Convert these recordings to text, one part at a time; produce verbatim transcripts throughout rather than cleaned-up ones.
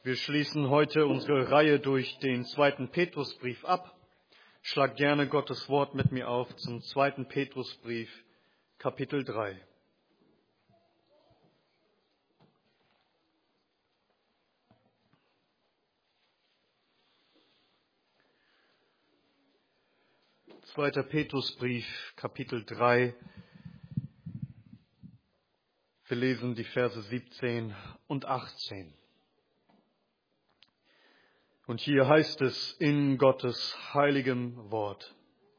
Wir schließen heute unsere Reihe durch den zweiten Petrusbrief ab. Schlag gerne Gottes Wort mit mir auf zum zweiten Petrusbrief, Kapitel drei. zweiter Petrusbrief, Kapitel drei. Wir lesen die Verse siebzehn und achtzehn. Und hier heißt es in Gottes heiligem Wort: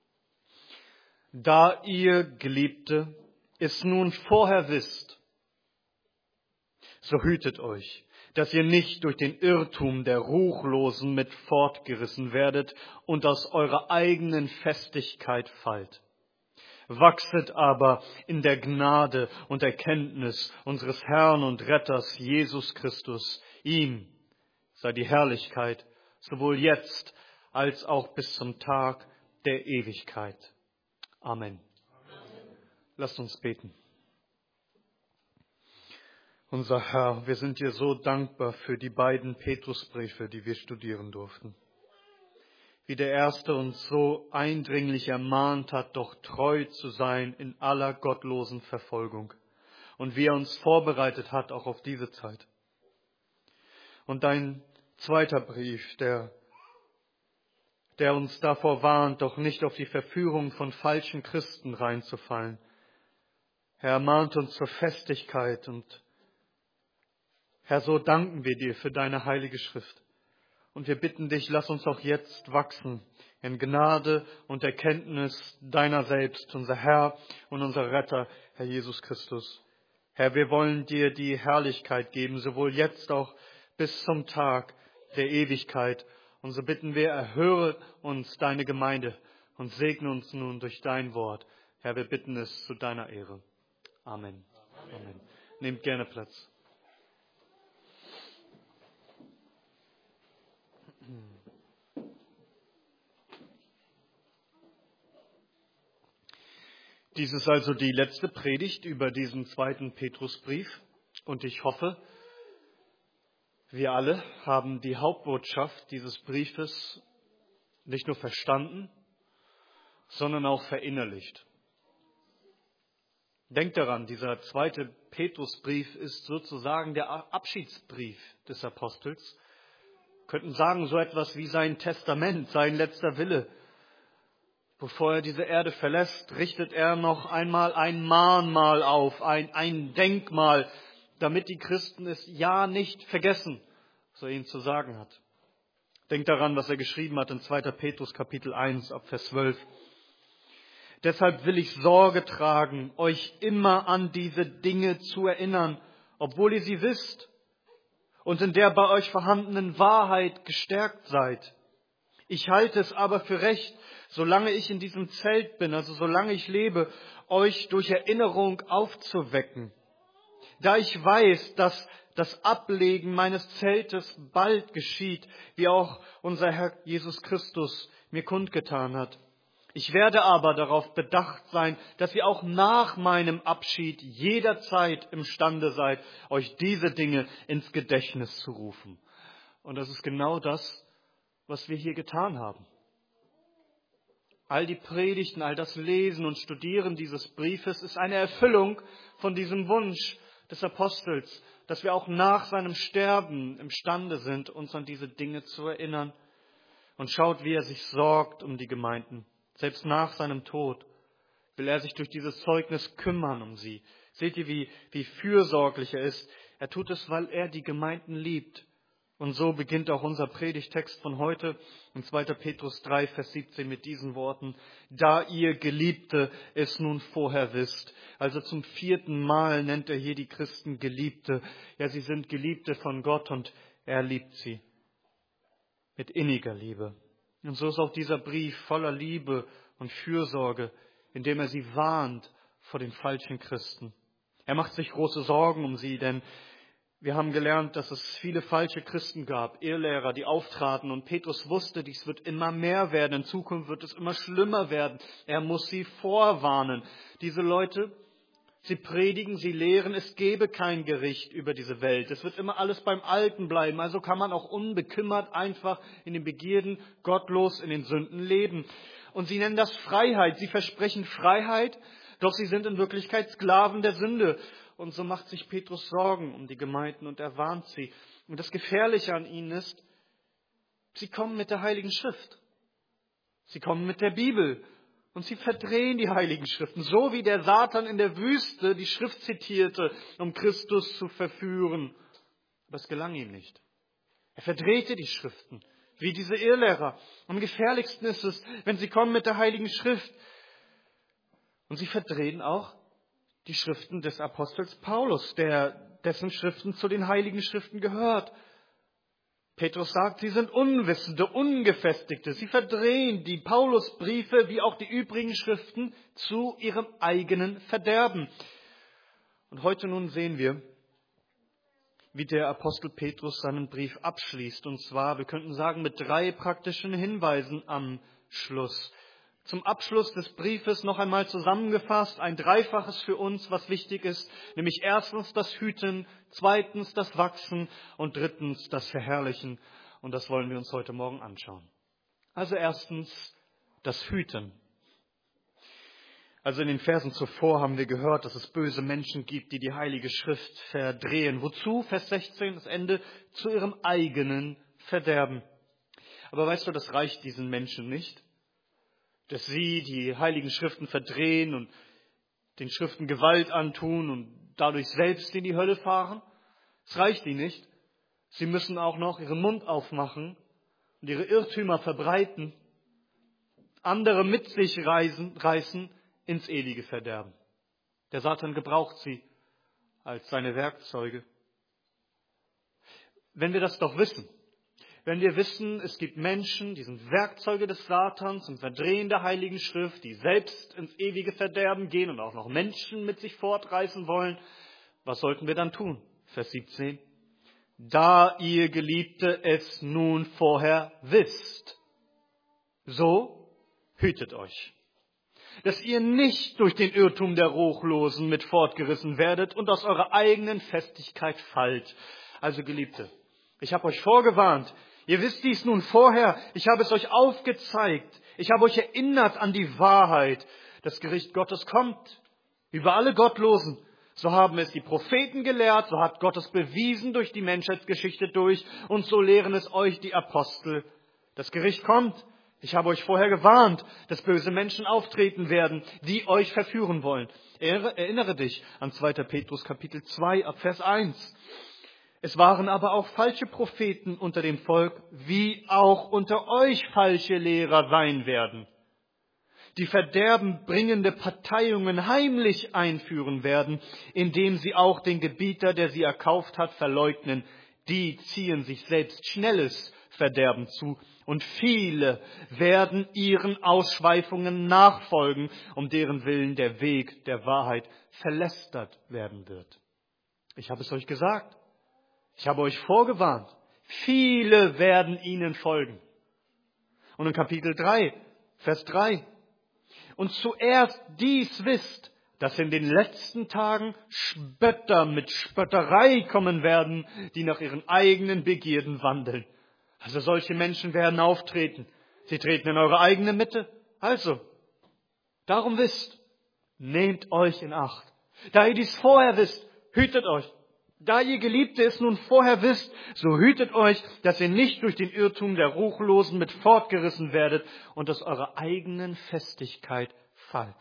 Da ihr, Geliebte, es nun vorher wisst, so hütet euch, dass ihr nicht durch den Irrtum der Ruchlosen mit fortgerissen werdet und aus eurer eigenen Festigkeit fallt. Wachset aber in der Gnade und Erkenntnis unseres Herrn und Retters Jesus Christus. Ihm sei die Herrlichkeit, sowohl jetzt als auch bis zum Tag der Ewigkeit. Amen. Amen. Lasst uns beten. Unser Herr, wir sind dir so dankbar für die beiden Petrusbriefe, die wir studieren durften. Wie der erste uns so eindringlich ermahnt hat, doch treu zu sein in aller gottlosen Verfolgung. Und wie er uns vorbereitet hat, auch auf diese Zeit. Und dein zweiter Brief, der, der uns davor warnt, doch nicht auf die Verführung von falschen Christen reinzufallen. Herr, ermahnt uns zur Festigkeit und Herr, so danken wir dir für deine heilige Schrift. Und wir bitten dich, lass uns auch jetzt wachsen in Gnade und Erkenntnis deiner selbst, unser Herr und unser Retter, Herr Jesus Christus. Herr, wir wollen dir die Herrlichkeit geben, sowohl jetzt auch bis zum Tag der Ewigkeit. Und so bitten wir, erhöre uns deine Gemeinde und segne uns nun durch dein Wort. Herr, wir bitten es zu deiner Ehre. Amen. Amen. Amen. Nehmt gerne Platz. Dies ist also die letzte Predigt über diesen zweiten Petrusbrief. Und ich hoffe, wir alle haben die Hauptbotschaft dieses Briefes nicht nur verstanden, sondern auch verinnerlicht. Denkt daran, dieser zweite Petrusbrief ist sozusagen der Abschiedsbrief des Apostels. Wir könnten sagen, so etwas wie sein Testament, sein letzter Wille. Bevor er diese Erde verlässt, richtet er noch einmal ein Mahnmal auf, ein, ein Denkmal, damit die Christen es ja nicht vergessen, was er ihnen zu sagen hat. Denkt daran, was er geschrieben hat in zweiter Petrus Kapitel eins ab Vers zwölf. Deshalb will ich Sorge tragen, euch immer an diese Dinge zu erinnern, obwohl ihr sie wisst und in der bei euch vorhandenen Wahrheit gestärkt seid. Ich halte es aber für recht, solange ich in diesem Zelt bin, also solange ich lebe, euch durch Erinnerung aufzuwecken. Da ich weiß, dass das Ablegen meines Zeltes bald geschieht, wie auch unser Herr Jesus Christus mir kundgetan hat. Ich werde aber darauf bedacht sein, dass ihr auch nach meinem Abschied jederzeit imstande seid, euch diese Dinge ins Gedächtnis zu rufen. Und das ist genau das, was wir hier getan haben. All die Predigten, all das Lesen und Studieren dieses Briefes ist eine Erfüllung von diesem Wunsch des Apostels, dass wir auch nach seinem Sterben imstande sind, uns an diese Dinge zu erinnern. Und schaut, wie er sich sorgt um die Gemeinden. Selbst nach seinem Tod will er sich durch dieses Zeugnis kümmern um sie. Seht ihr, wie, wie fürsorglich er ist? Er tut es, weil er die Gemeinden liebt. Und so beginnt auch unser Predigtext von heute in zweiter Petrus drei, Vers siebzehn mit diesen Worten: Da ihr, Geliebte, es nun vorher wisst. Also zum vierten Mal nennt er hier die Christen Geliebte. Ja, sie sind Geliebte von Gott und er liebt sie mit inniger Liebe. Und so ist auch dieser Brief voller Liebe und Fürsorge, indem er sie warnt vor den falschen Christen. Er macht sich große Sorgen um sie, denn wir haben gelernt, dass es viele falsche Christen gab, Irrlehrer, die auftraten. Und Petrus wusste, dies wird immer mehr werden. In Zukunft wird es immer schlimmer werden. Er muss sie vorwarnen. Diese Leute Sie predigen, sie lehren, es gebe kein Gericht über diese Welt. Es wird immer alles beim Alten bleiben. Also kann man auch unbekümmert einfach in den Begierden gottlos in den Sünden leben. Und sie nennen das Freiheit. Sie versprechen Freiheit, doch sie sind in Wirklichkeit Sklaven der Sünde. Und so macht sich Petrus Sorgen um die Gemeinden und er warnt sie. Und das Gefährliche an ihnen ist, sie kommen mit der Heiligen Schrift. Sie kommen mit der Bibel. Und sie verdrehen die Heiligen Schriften, so wie der Satan in der Wüste die Schrift zitierte, um Christus zu verführen. Aber es gelang ihm nicht. Er verdrehte die Schriften, wie diese Irrlehrer. Am gefährlichsten ist es, wenn sie kommen mit der Heiligen Schrift. Und sie verdrehen auch die Schriften des Apostels Paulus, der, dessen Schriften zu den Heiligen Schriften gehört. Petrus sagt, sie sind Unwissende, Ungefestigte. Sie verdrehen die Paulusbriefe wie auch die übrigen Schriften zu ihrem eigenen Verderben. Und heute nun sehen wir, wie der Apostel Petrus seinen Brief abschließt. Und zwar, wir könnten sagen, mit drei praktischen Hinweisen am Schluss. Zum Abschluss des Briefes noch einmal zusammengefasst, ein Dreifaches für uns, was wichtig ist, nämlich erstens das Hüten, zweitens das Wachsen und drittens das Verherrlichen. Und das wollen wir uns heute Morgen anschauen. Also erstens das Hüten. Also in den Versen zuvor haben wir gehört, dass es böse Menschen gibt, die die Heilige Schrift verdrehen. Wozu? Vers sechzehn, das Ende, zu ihrem eigenen Verderben. Aber weißt du, das reicht diesen Menschen nicht, dass sie die Heiligen Schriften verdrehen und den Schriften Gewalt antun und dadurch selbst in die Hölle fahren. Es reicht ihnen nicht. Sie müssen auch noch ihren Mund aufmachen und ihre Irrtümer verbreiten, andere mit sich reisen, reißen ins ewige Verderben. Der Satan gebraucht sie als seine Werkzeuge. Wenn wir das doch wissen, wenn wir wissen, es gibt Menschen, die sind Werkzeuge des Satans zum Verdrehen der Heiligen Schrift, die selbst ins ewige Verderben gehen und auch noch Menschen mit sich fortreißen wollen, was sollten wir dann tun? Vers siebzehn. Da ihr Geliebte es nun vorher wisst, so hütet euch, dass ihr nicht durch den Irrtum der Ruchlosen mit fortgerissen werdet und aus eurer eigenen Festigkeit fallt. Also Geliebte, ich habe euch vorgewarnt, ihr wisst dies nun vorher, ich habe es euch aufgezeigt, ich habe euch erinnert an die Wahrheit. Das Gericht Gottes kommt über alle Gottlosen. So haben es die Propheten gelehrt, so hat Gott es bewiesen durch die Menschheitsgeschichte durch und so lehren es euch die Apostel. Das Gericht kommt. Ich habe euch vorher gewarnt, dass böse Menschen auftreten werden, die euch verführen wollen. Erinnere dich an zweiter Petrus Kapitel zwei ab Vers eins. Es waren aber auch falsche Propheten unter dem Volk, wie auch unter euch falsche Lehrer sein werden, die verderbenbringende Parteiungen heimlich einführen werden, indem sie auch den Gebieter, der sie erkauft hat, verleugnen. Die ziehen sich selbst schnelles Verderben zu und viele werden ihren Ausschweifungen nachfolgen, um deren Willen der Weg der Wahrheit verlästert werden wird. Ich habe es euch gesagt. Ich habe euch vorgewarnt, viele werden ihnen folgen. Und in Kapitel drei, Vers drei. Und zuerst dies wisst, dass in den letzten Tagen Spötter mit Spötterei kommen werden, die nach ihren eigenen Begierden wandeln. Also solche Menschen werden auftreten. Sie treten in eure eigene Mitte. Also, darum wisst, nehmt euch in Acht. Da ihr dies vorher wisst, hütet euch. Da ihr Geliebte es nun vorher wisst, so hütet euch, dass ihr nicht durch den Irrtum der Ruchlosen mit fortgerissen werdet und aus eurer eigenen Festigkeit fallt.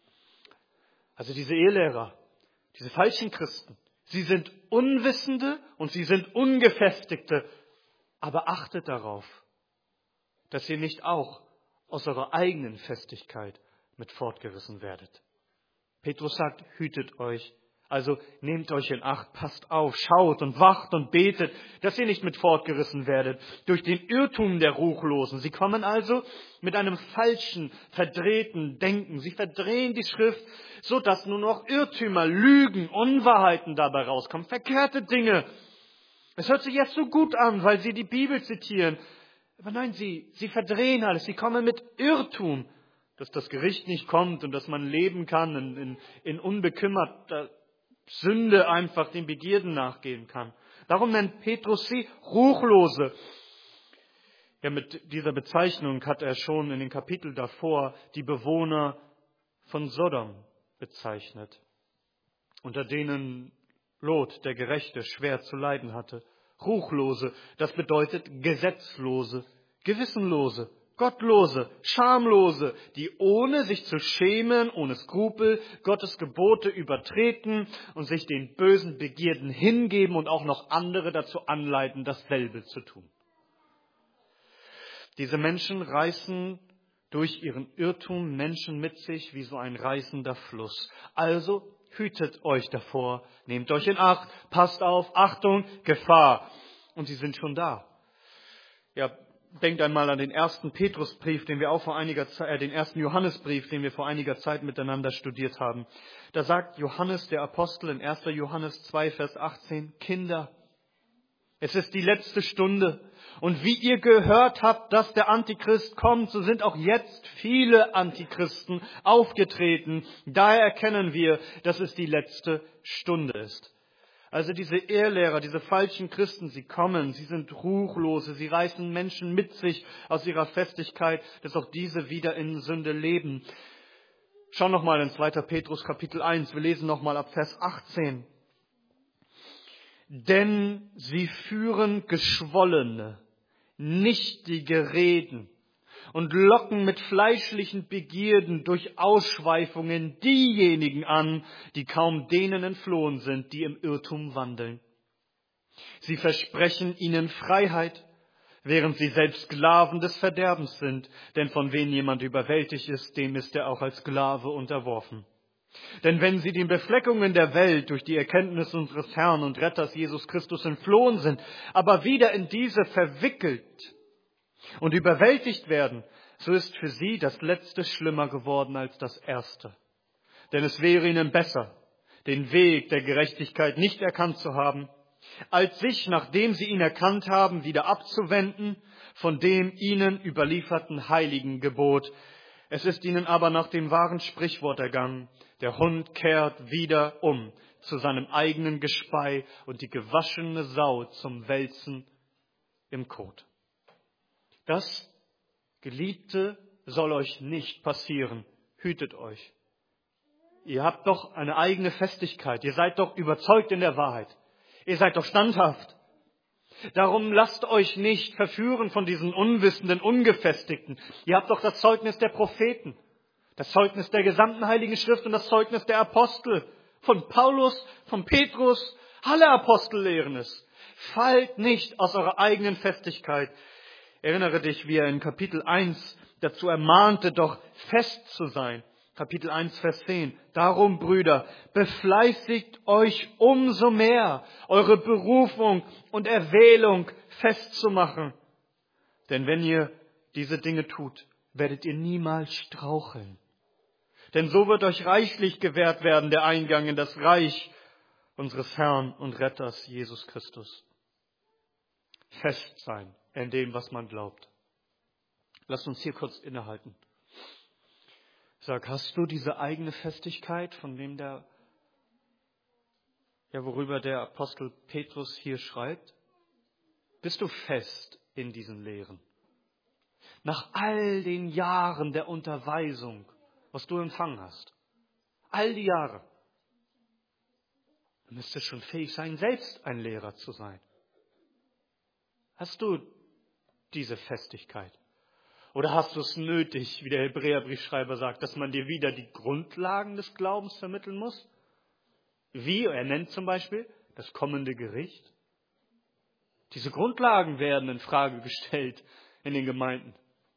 Also diese Irrlehrer, diese falschen Christen, sie sind Unwissende und sie sind Ungefestigte. Aber achtet darauf, dass ihr nicht auch aus eurer eigenen Festigkeit mit fortgerissen werdet. Petrus sagt, hütet euch. Also nehmt euch in Acht, passt auf, schaut und wacht und betet, dass ihr nicht mit fortgerissen werdet durch den Irrtum der Ruchlosen. Sie kommen also mit einem falschen, verdrehten Denken. Sie verdrehen die Schrift, so dass nur noch Irrtümer, Lügen, Unwahrheiten dabei rauskommen, verkehrte Dinge. Es hört sich jetzt so gut an, weil sie die Bibel zitieren. Aber nein, sie, sie verdrehen alles, sie kommen mit Irrtum. dass das Gericht nicht kommt und dass man leben kann in, in, in unbekümmerter Sünde einfach den Begierden nachgehen kann. Darum nennt Petrus sie Ruchlose. Ja, mit dieser Bezeichnung hat er schon in den Kapiteln davor die Bewohner von Sodom bezeichnet, unter denen Lot, der Gerechte, schwer zu leiden hatte. Ruchlose, das bedeutet Gesetzlose, Gewissenlose, Gottlose, Schamlose, die ohne sich zu schämen, ohne Skrupel, Gottes Gebote übertreten und sich den bösen Begierden hingeben und auch noch andere dazu anleiten, dasselbe zu tun. Diese Menschen reißen durch ihren Irrtum Menschen mit sich wie so ein reißender Fluss. Also hütet euch davor, nehmt euch in Acht, passt auf, Achtung, Gefahr. Und sie sind schon da. Ja, denkt einmal an den ersten Petrusbrief, den wir auch vor einiger Zeit, äh, den ersten Johannesbrief, den wir vor einiger Zeit miteinander studiert haben. Da sagt Johannes, der Apostel, in erster Johannes zwei, Vers achtzehn, Kinder, es ist die letzte Stunde. Und wie ihr gehört habt, dass der Antichrist kommt, so sind auch jetzt viele Antichristen aufgetreten. Daher erkennen wir, dass es die letzte Stunde ist. Also diese Irrlehrer, diese falschen Christen, sie kommen, sie sind Ruchlose, sie reißen Menschen mit sich aus ihrer Festigkeit, dass auch diese wieder in Sünde leben. Schau nochmal in zweiter Petrus Kapitel eins, wir lesen nochmal ab Vers achtzehn. Denn sie führen geschwollene, nichtige Reden und locken mit fleischlichen Begierden durch Ausschweifungen diejenigen an, die kaum denen entflohen sind, die im Irrtum wandeln. Sie versprechen ihnen Freiheit, während sie selbst Sklaven des Verderbens sind, denn von wem jemand überwältigt ist, dem ist er auch als Sklave unterworfen. Denn wenn sie den Befleckungen der Welt durch die Erkenntnis unseres Herrn und Retters Jesus Christus entflohen sind, aber wieder in diese verwickelt und überwältigt werden, so ist für sie das Letzte schlimmer geworden als das Erste. Denn es wäre ihnen besser, den Weg der Gerechtigkeit nicht erkannt zu haben, als sich, nachdem sie ihn erkannt haben, wieder abzuwenden von dem ihnen überlieferten heiligen Gebot. Es ist ihnen aber nach dem wahren Sprichwort ergangen, der Hund kehrt wieder um zu seinem eigenen Gespei und die gewaschene Sau zum Wälzen im Kot. Das, Geliebte, soll euch nicht passieren. Hütet euch. Ihr habt doch eine eigene Festigkeit. Ihr seid doch überzeugt in der Wahrheit. Ihr seid doch standhaft. Darum lasst euch nicht verführen von diesen Unwissenden, Ungefestigten. Ihr habt doch das Zeugnis der Propheten, das Zeugnis der gesamten Heiligen Schrift und das Zeugnis der Apostel. Von Paulus, von Petrus, alle Apostel lehren es. Fallt nicht aus eurer eigenen Festigkeit. Erinnere dich, wie er in Kapitel eins dazu ermahnte, doch fest zu sein. Kapitel eins, Vers zehn. Darum, Brüder, befleißigt euch umso mehr, eure Berufung und Erwählung festzumachen. Denn wenn ihr diese Dinge tut, werdet ihr niemals straucheln. Denn so wird euch reichlich gewährt werden der Eingang in das Reich unseres Herrn und Retters Jesus Christus. Fest sein in dem, was man glaubt. Lasst uns hier kurz innehalten. Sag, hast du diese eigene Festigkeit, von dem der, ja, worüber der Apostel Petrus hier schreibt? Bist du fest in diesen Lehren? Nach all den Jahren der Unterweisung, was du empfangen hast, all die Jahre, du müsstest schon fähig sein, selbst ein Lehrer zu sein. Hast du diese Festigkeit? Oder hast du es nötig, wie der Hebräerbriefschreiber sagt, dass man dir wieder die Grundlagen des Glaubens vermitteln muss? Wie? Er nennt zum Beispiel das kommende Gericht. Diese Grundlagen werden in Frage gestellt in den Gemeinden.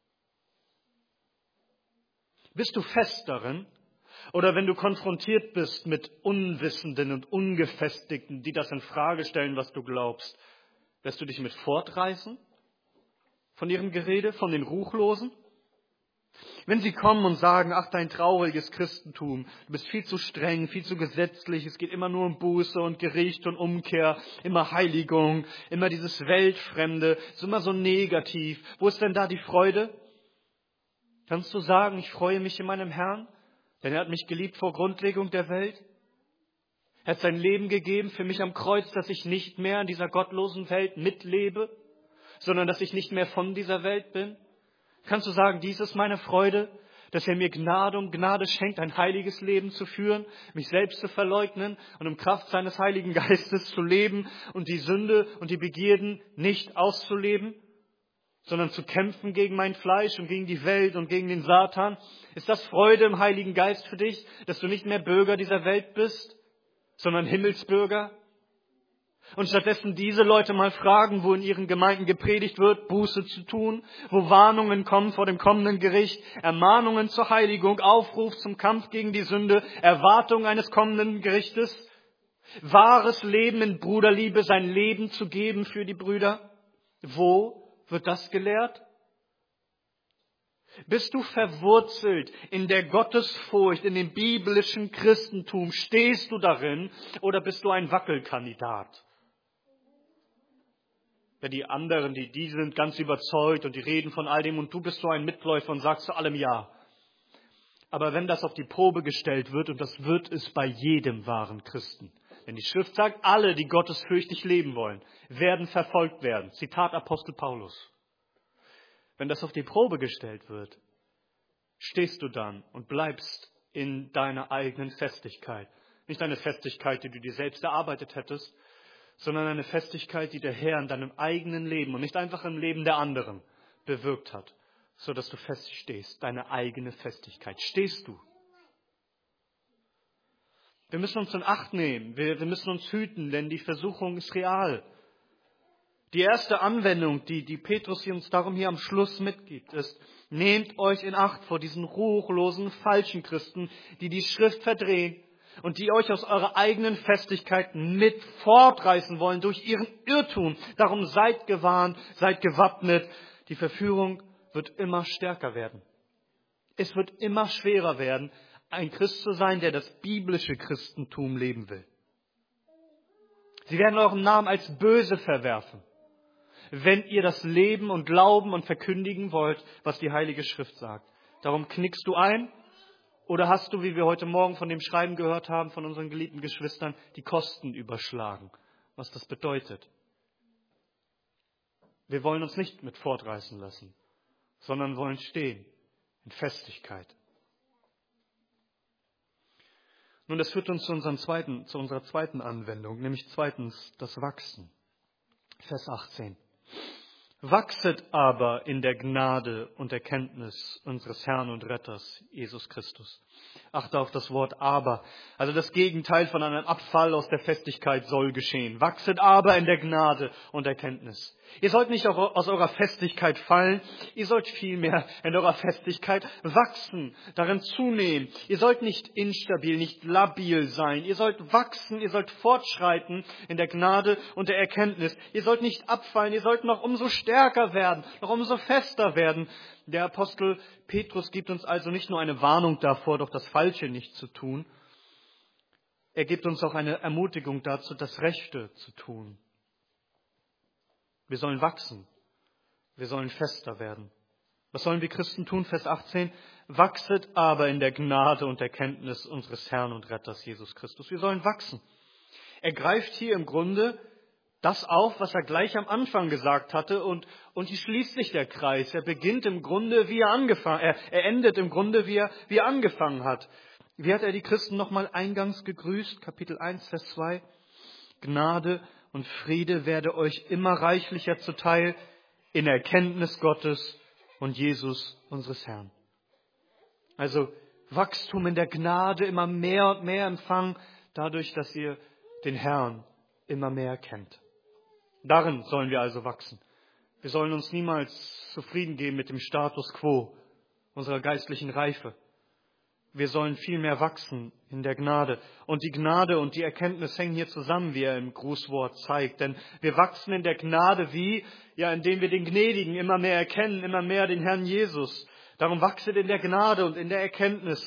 Bist du fest darin? Oder wenn du konfrontiert bist mit Unwissenden und Ungefestigten, die das in Frage stellen, was du glaubst, lässt du dich mit fortreißen? Von ihrem Gerede, von den Ruchlosen? Wenn sie kommen und sagen, ach, dein trauriges Christentum, du bist viel zu streng, viel zu gesetzlich, es geht immer nur um Buße und Gericht und Umkehr, immer Heiligung, immer dieses Weltfremde, ist immer so negativ. Wo ist denn da die Freude? Kannst du sagen, ich freue mich in meinem Herrn, denn er hat mich geliebt vor Grundlegung der Welt? Er hat sein Leben gegeben für mich am Kreuz, dass ich nicht mehr in dieser gottlosen Welt mitlebe, sondern dass ich nicht mehr von dieser Welt bin? Kannst du sagen, dies ist meine Freude, dass er mir Gnade um Gnade schenkt, ein heiliges Leben zu führen, mich selbst zu verleugnen und im Kraft seines Heiligen Geistes zu leben und die Sünde und die Begierden nicht auszuleben, sondern zu kämpfen gegen mein Fleisch und gegen die Welt und gegen den Satan? Ist das Freude im Heiligen Geist für dich, dass du nicht mehr Bürger dieser Welt bist, sondern Himmelsbürger? Und stattdessen diese Leute mal fragen, wo in ihren Gemeinden gepredigt wird, Buße zu tun, wo Warnungen kommen vor dem kommenden Gericht, Ermahnungen zur Heiligung, Aufruf zum Kampf gegen die Sünde, Erwartung eines kommenden Gerichtes, wahres Leben in Bruderliebe, sein Leben zu geben für die Brüder. Wo wird das gelehrt? Bist du verwurzelt in der Gottesfurcht, in dem biblischen Christentum? Stehst du darin oder bist du ein Wackelkandidat? Ja, die anderen, die, die sind ganz überzeugt und die reden von all dem und du bist so ein Mitläufer und sagst zu allem Ja. Aber wenn das auf die Probe gestellt wird, und das wird es bei jedem wahren Christen, denn die Schrift sagt, alle, die gottesfürchtig leben wollen, werden verfolgt werden. Zitat Apostel Paulus. Wenn das auf die Probe gestellt wird, stehst du dann und bleibst in deiner eigenen Festigkeit. Nicht eine Festigkeit, die du dir selbst erarbeitet hättest, sondern eine Festigkeit, die der Herr in deinem eigenen Leben und nicht einfach im Leben der anderen bewirkt hat, so dass du fest stehst, deine eigene Festigkeit. Stehst du? Wir müssen uns in Acht nehmen, wir, wir müssen uns hüten, denn die Versuchung ist real. Die erste Anwendung, die, die Petrus uns darum hier am Schluss mitgibt, ist, nehmt euch in Acht vor diesen ruchlosen, falschen Christen, die die Schrift verdrehen und die euch aus eurer eigenen Festigkeit mit fortreißen wollen durch ihren Irrtum. Darum seid gewarnt, seid gewappnet. Die Verführung wird immer stärker werden. Es wird immer schwerer werden, ein Christ zu sein, der das biblische Christentum leben will. Sie werden euren Namen als böse verwerfen, wenn ihr das leben und glauben und verkündigen wollt, was die Heilige Schrift sagt. Darum knickst du ein oder hast du, wie wir heute Morgen von dem Schreiben gehört haben, von unseren geliebten Geschwistern, die Kosten überschlagen, was das bedeutet. Wir wollen uns nicht mit fortreißen lassen, sondern wollen stehen in Festigkeit. Nun, das führt uns zu, unserem zweiten, zu unserer zweiten Anwendung, nämlich zweitens das Wachsen. Vers achtzehn. Wachset aber in der Gnade und Erkenntnis unseres Herrn und Retters, Jesus Christus. Achte auf das Wort aber. Also das Gegenteil von einem Abfall aus der Festigkeit soll geschehen. Wachset aber in der Gnade und Erkenntnis. Ihr sollt nicht aus eurer Festigkeit fallen, ihr sollt vielmehr in eurer Festigkeit wachsen, darin zunehmen. Ihr sollt nicht instabil, nicht labil sein. Ihr sollt wachsen, ihr sollt fortschreiten in der Gnade und der Erkenntnis. Ihr sollt nicht abfallen, ihr sollt noch umso stärker werden, noch umso fester werden. Der Apostel Petrus gibt uns also nicht nur eine Warnung davor, doch das Falsche nicht zu tun. Er gibt uns auch eine Ermutigung dazu, das Rechte zu tun. Wir sollen wachsen. Wir sollen fester werden. Was sollen wir Christen tun? Vers achtzehn. Wachset aber in der Gnade und Erkenntnis unseres Herrn und Retters Jesus Christus. Wir sollen wachsen. Er greift hier im Grunde das auf, was er gleich am Anfang gesagt hatte, und, und hier schließt sich der Kreis. Er beginnt im Grunde, wie er angefangen, er, er endet im Grunde, wie er, wie er angefangen hat. Wie hat er die Christen nochmal eingangs gegrüßt? Kapitel eins, Vers zwei. Gnade und Friede werde euch immer reichlicher zuteil in Erkenntnis Gottes und Jesus, unseres Herrn. Also Wachstum in der Gnade, immer mehr und mehr empfangen, dadurch, dass ihr den Herrn immer mehr kennt. Darin sollen wir also wachsen. Wir sollen uns niemals zufrieden geben mit dem Status quo unserer geistlichen Reife. Wir sollen vielmehr wachsen in der Gnade. Und die Gnade und die Erkenntnis hängen hier zusammen, wie er im Grußwort zeigt. Denn wir wachsen in der Gnade wie? Ja, indem wir den Gnädigen immer mehr erkennen, immer mehr den Herrn Jesus. Darum wachset in der Gnade und in der Erkenntnis.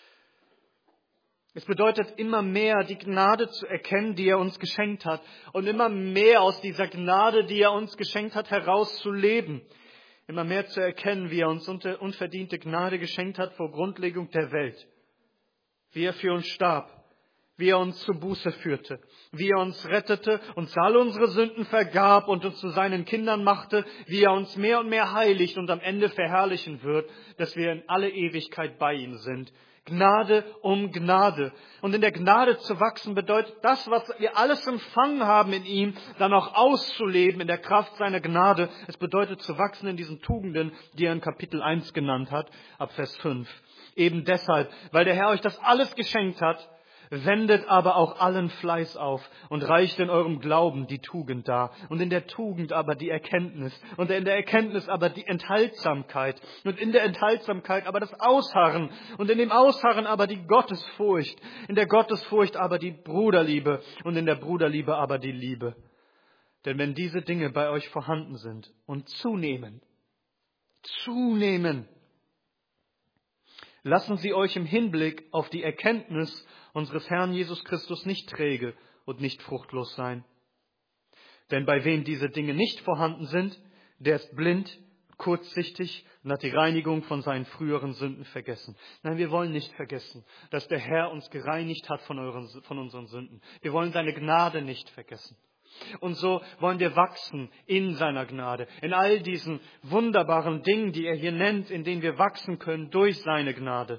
Es bedeutet immer mehr die Gnade zu erkennen, die er uns geschenkt hat. Und immer mehr aus dieser Gnade, die er uns geschenkt hat, herauszuleben. immer mehr zu erkennen, wie er uns unverdiente Gnade geschenkt hat vor Grundlegung der Welt, wie er für uns starb, wie er uns zur Buße führte, wie er uns rettete, uns all unsere Sünden vergab und uns zu seinen Kindern machte, wie er uns mehr und mehr heiligt und am Ende verherrlichen wird, dass wir in alle Ewigkeit bei ihm sind. Gnade um Gnade. Und in der Gnade zu wachsen bedeutet das, was wir alles empfangen haben in ihm, dann auch auszuleben in der Kraft seiner Gnade. Es bedeutet zu wachsen in diesen Tugenden, die er in Kapitel eins genannt hat, ab Vers fünf. Eben deshalb, weil der Herr euch das alles geschenkt hat, wendet aber auch allen Fleiß auf und reicht in eurem Glauben die Tugend dar und in der Tugend aber die Erkenntnis und in der Erkenntnis aber die Enthaltsamkeit und in der Enthaltsamkeit aber das Ausharren und in dem Ausharren aber die Gottesfurcht, in der Gottesfurcht aber die Bruderliebe und in der Bruderliebe aber die Liebe. Denn wenn diese Dinge bei euch vorhanden sind und zunehmen, zunehmen, lassen sie euch im Hinblick auf die Erkenntnis unseres Herrn Jesus Christus nicht träge und nicht fruchtlos sein. Denn bei wem diese Dinge nicht vorhanden sind, der ist blind, kurzsichtig und hat die Reinigung von seinen früheren Sünden vergessen. Nein, wir wollen nicht vergessen, dass der Herr uns gereinigt hat von, euren, von unseren Sünden. Wir wollen seine Gnade nicht vergessen. Und so wollen wir wachsen in seiner Gnade, in all diesen wunderbaren Dingen, die er hier nennt, in denen wir wachsen können durch seine Gnade.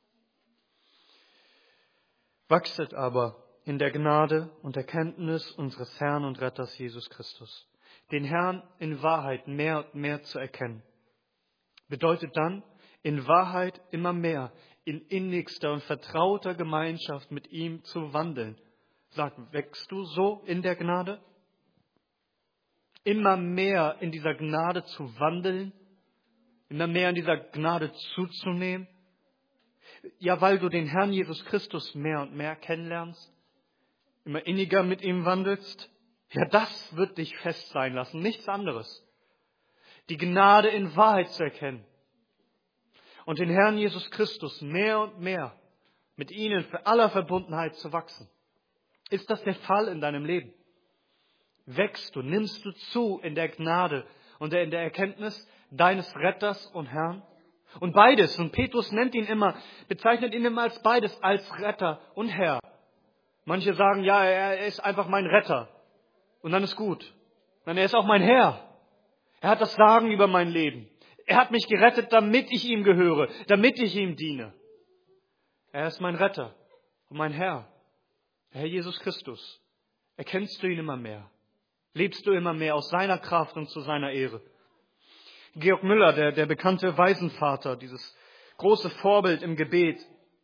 Wachset aber in der Gnade und Erkenntnis unseres Herrn und Retters Jesus Christus. Den Herrn in Wahrheit mehr und mehr zu erkennen. Bedeutet dann, in Wahrheit immer mehr, in innigster und vertrauter Gemeinschaft mit ihm zu wandeln. Sagt, wächst du so in der Gnade? Immer mehr in dieser Gnade zu wandeln? Immer mehr in dieser Gnade zuzunehmen? Ja, weil du den Herrn Jesus Christus mehr und mehr kennenlernst, immer inniger mit ihm wandelst. Ja, das wird dich fest sein lassen, nichts anderes. Die Gnade in Wahrheit zu erkennen und den Herrn Jesus Christus mehr und mehr mit ihnen für aller Verbundenheit zu wachsen. Ist das der Fall in deinem Leben? Wächst du, nimmst du zu in der Gnade und in der Erkenntnis deines Retters und Herrn? Und beides, und Petrus nennt ihn immer, bezeichnet ihn immer als beides, als Retter und Herr. Manche sagen, ja, er ist einfach mein Retter. Und dann ist gut. Nein, er ist auch mein Herr. Er hat das Sagen über mein Leben. Er hat mich gerettet, damit ich ihm gehöre, damit ich ihm diene. Er ist mein Retter und mein Herr, der Herr Jesus Christus. Erkennst du ihn immer mehr? Lebst du immer mehr aus seiner Kraft und zu seiner Ehre? Georg Müller, der, der bekannte Waisenvater, dieses große Vorbild im Gebet,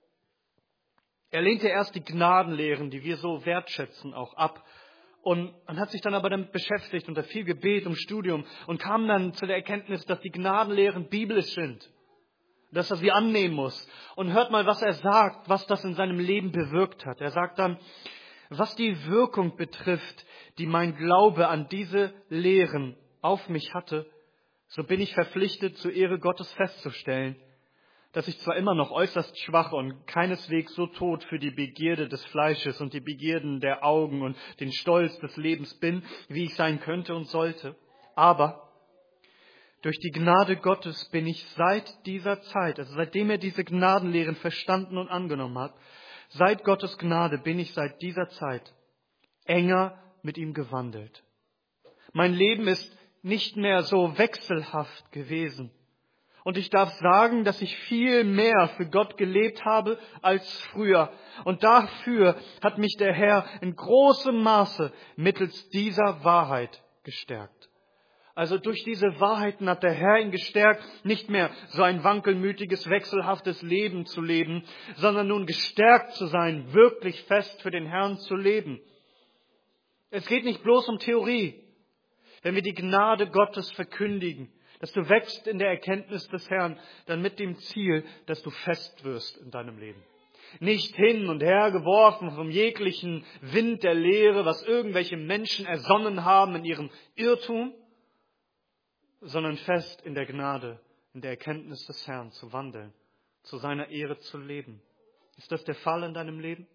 er lehnte erst die Gnadenlehren, die wir so wertschätzen, auch ab. Und man hat sich dann aber damit beschäftigt, unter viel Gebet und Studium, und kam dann zu der Erkenntnis, dass die Gnadenlehren biblisch sind, dass er sie annehmen muss. Und hört mal, was er sagt, was das in seinem Leben bewirkt hat. Er sagt dann, was die Wirkung betrifft, die mein Glaube an diese Lehren auf mich hatte, so bin ich verpflichtet, zur Ehre Gottes festzustellen, dass ich zwar immer noch äußerst schwach und keineswegs so tot für die Begierde des Fleisches und die Begierden der Augen und den Stolz des Lebens bin, wie ich sein könnte und sollte, aber durch die Gnade Gottes bin ich seit dieser Zeit, also seitdem er diese Gnadenlehren verstanden und angenommen hat, seit Gottes Gnade bin ich seit dieser Zeit enger mit ihm gewandelt. Mein Leben ist nicht mehr so wechselhaft gewesen. Und ich darf sagen, dass ich viel mehr für Gott gelebt habe als früher. Und dafür hat mich der Herr in großem Maße mittels dieser Wahrheit gestärkt. Also durch diese Wahrheiten hat der Herr ihn gestärkt, nicht mehr so ein wankelmütiges, wechselhaftes Leben zu leben, sondern nun gestärkt zu sein, wirklich fest für den Herrn zu leben. Es geht nicht bloß um Theorie. Wenn wir die Gnade Gottes verkündigen, dass du wächst in der Erkenntnis des Herrn, dann mit dem Ziel, dass du fest wirst in deinem Leben. Nicht hin und her geworfen vom jeglichen Wind der Lehre, was irgendwelche Menschen ersonnen haben in ihrem Irrtum, sondern fest in der Gnade, in der Erkenntnis des Herrn zu wandeln, zu seiner Ehre zu leben. Ist das der Fall in deinem Leben?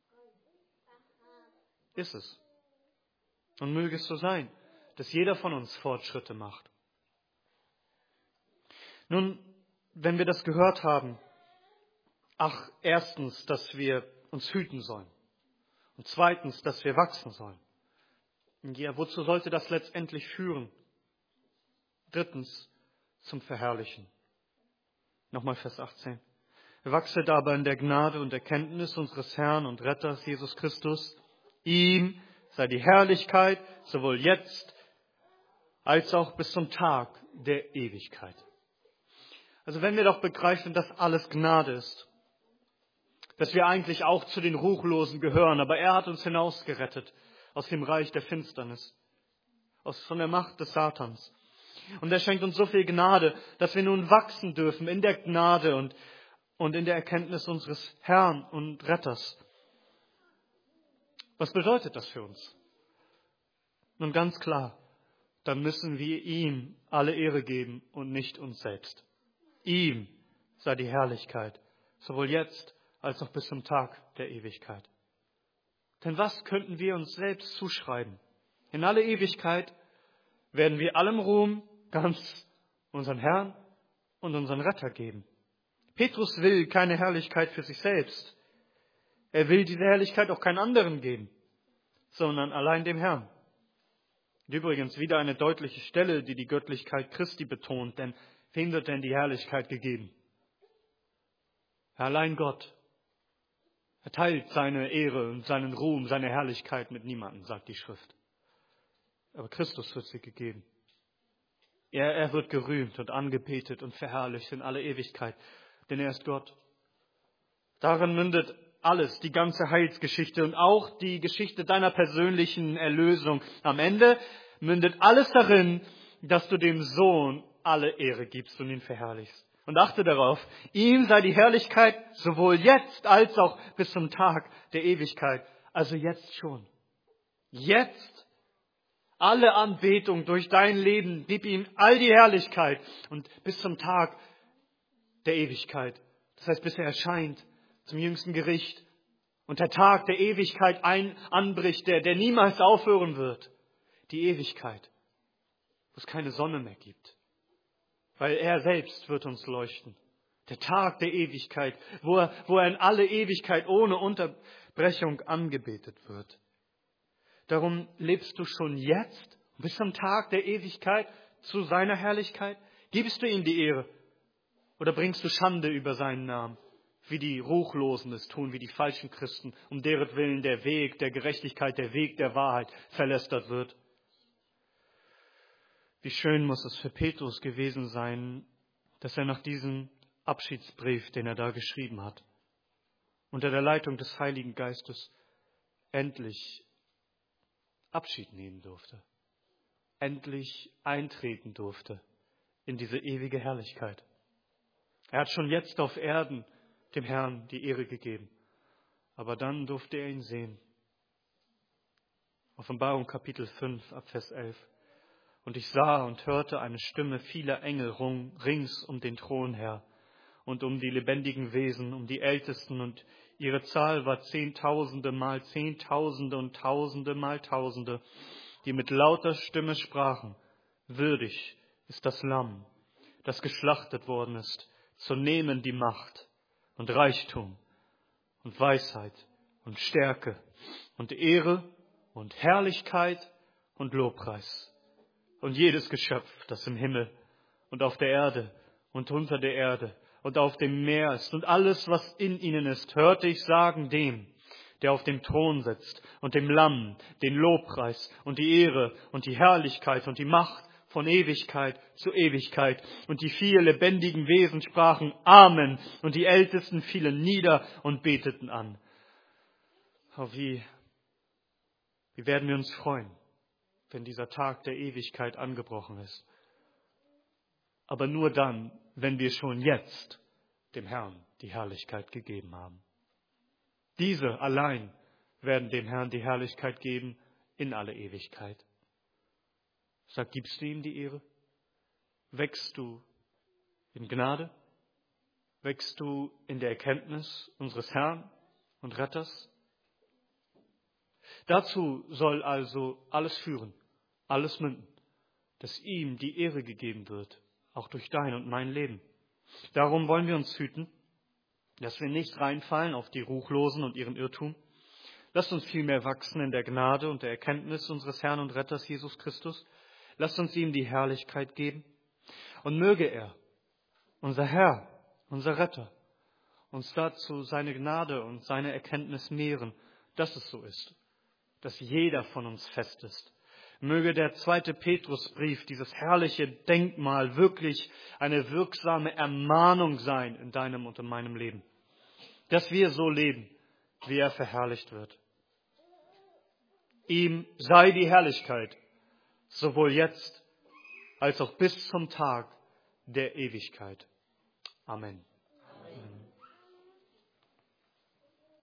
Ist es. Und möge es so sein, dass jeder von uns Fortschritte macht. Nun, wenn wir das gehört haben, ach, erstens, dass wir uns hüten sollen und zweitens, dass wir wachsen sollen. Ja, wozu sollte das letztendlich führen? Drittens, zum Verherrlichen. Nochmal Vers achtzehn. Wachset aber in der Gnade und Erkenntnis unseres Herrn und Retters Jesus Christus. Ihm sei die Herrlichkeit, sowohl jetzt als auch bis zum Tag der Ewigkeit. Also wenn wir doch begreifen, dass alles Gnade ist, dass wir eigentlich auch zu den Ruchlosen gehören, aber er hat uns hinausgerettet aus dem Reich der Finsternis, aus von der Macht des Satans. Und er schenkt uns so viel Gnade, dass wir nun wachsen dürfen in der Gnade und, und in der Erkenntnis unseres Herrn und Retters. Was bedeutet das für uns? Nun ganz klar, dann müssen wir ihm alle Ehre geben und nicht uns selbst. Ihm sei die Herrlichkeit, sowohl jetzt als auch bis zum Tag der Ewigkeit. Denn was könnten wir uns selbst zuschreiben? In alle Ewigkeit werden wir allem Ruhm ganz unseren Herrn und unseren Retter geben. Petrus will keine Herrlichkeit für sich selbst. Er will diese Herrlichkeit auch keinen anderen geben, sondern allein dem Herrn. Und übrigens wieder eine deutliche Stelle, die die Göttlichkeit Christi betont, denn wem wird denn die Herrlichkeit gegeben? Allein Gott. Er teilt seine Ehre und seinen Ruhm, seine Herrlichkeit mit niemandem, sagt die Schrift. Aber Christus wird sie gegeben. Er, er wird gerühmt und angebetet und verherrlicht in alle Ewigkeit, denn er ist Gott. Darin mündet alles, die ganze Heilsgeschichte und auch die Geschichte deiner persönlichen Erlösung. Am Ende mündet alles darin, dass du dem Sohn alle Ehre gibst und ihn verherrlichst. Und achte darauf, ihm sei die Herrlichkeit sowohl jetzt als auch bis zum Tag der Ewigkeit. Also jetzt schon. Jetzt alle Anbetung durch dein Leben, gib ihm all die Herrlichkeit und bis zum Tag der Ewigkeit. Das heißt, bis er erscheint zum jüngsten Gericht und der Tag der Ewigkeit ein anbricht, der, der niemals aufhören wird. Die Ewigkeit, wo es keine Sonne mehr gibt. Weil er selbst wird uns leuchten. Der Tag der Ewigkeit, wo er, wo er in alle Ewigkeit ohne Unterbrechung angebetet wird. Darum lebst du schon jetzt bis zum Tag der Ewigkeit zu seiner Herrlichkeit? Gibst du ihm die Ehre? Oder bringst du Schande über seinen Namen, wie die Ruchlosen es tun, wie die falschen Christen, um deren Willen der Weg der Gerechtigkeit, der Weg der Wahrheit verlästert wird? Wie schön muss es für Petrus gewesen sein, dass er nach diesem Abschiedsbrief, den er da geschrieben hat, unter der Leitung des Heiligen Geistes endlich Abschied nehmen durfte, endlich eintreten durfte in diese ewige Herrlichkeit. Er hat schon jetzt auf Erden dem Herrn die Ehre gegeben, aber dann durfte er ihn sehen. Offenbarung Kapitel fünf, ab Vers elf. Und ich sah und hörte eine Stimme vieler Engel rings um den Thron her und um die lebendigen Wesen, um die Ältesten, und ihre Zahl war Zehntausende mal Zehntausende und Tausende mal Tausende, die mit lauter Stimme sprachen: Würdig ist das Lamm, das geschlachtet worden ist, zu nehmen die Macht und Reichtum und Weisheit und Stärke und Ehre und Herrlichkeit und Lobpreis. Und jedes Geschöpf, das im Himmel und auf der Erde und unter der Erde und auf dem Meer ist und alles, was in ihnen ist, hörte ich sagen dem, der auf dem Thron sitzt, und dem Lamm, den Lobpreis und die Ehre und die Herrlichkeit und die Macht von Ewigkeit zu Ewigkeit. Und die vier lebendigen Wesen sprachen Amen, und die Ältesten fielen nieder und beteten an. Oh, wie, wie werden wir uns freuen, wenn dieser Tag der Ewigkeit angebrochen ist. Aber nur dann, wenn wir schon jetzt dem Herrn die Herrlichkeit gegeben haben. Diese allein werden dem Herrn die Herrlichkeit geben in alle Ewigkeit. Sag, gibst du ihm die Ehre? Wächst du in Gnade? Wächst du in der Erkenntnis unseres Herrn und Retters? Dazu soll also alles führen, alles münden, dass ihm die Ehre gegeben wird, auch durch dein und mein Leben. Darum wollen wir uns hüten, dass wir nicht reinfallen auf die Ruchlosen und ihren Irrtum. Lasst uns vielmehr wachsen in der Gnade und der Erkenntnis unseres Herrn und Retters Jesus Christus. Lasst uns ihm die Herrlichkeit geben. Und möge er, unser Herr, unser Retter, uns dazu seine Gnade und seine Erkenntnis mehren, dass es so ist, dass jeder von uns fest ist. Möge der zweite Petrusbrief, dieses herrliche Denkmal, wirklich eine wirksame Ermahnung sein in deinem und in meinem Leben. Dass wir so leben, wie er verherrlicht wird. Ihm sei die Herrlichkeit, sowohl jetzt als auch bis zum Tag der Ewigkeit. Amen.